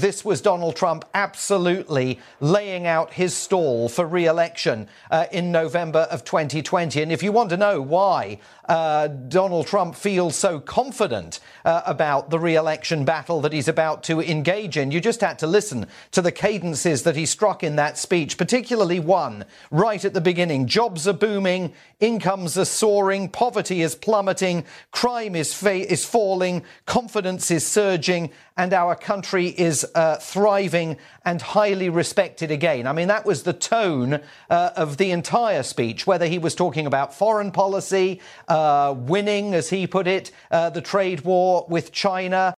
this was Donald Trump absolutely laying out his stall for re-election in November of 2020. And if you want to know why Donald Trump feels so confident about the re-election battle that he's about to engage in, you just had to listen to the cadences that he struck in that speech, particularly one right at the beginning. Jobs are booming, incomes are soaring, poverty is plummeting, crime is falling, confidence is surging, and our country is thriving and highly respected again. I mean, that was the tone of the entire speech, whether he was talking about foreign policy, winning, as he put it, the trade war with China,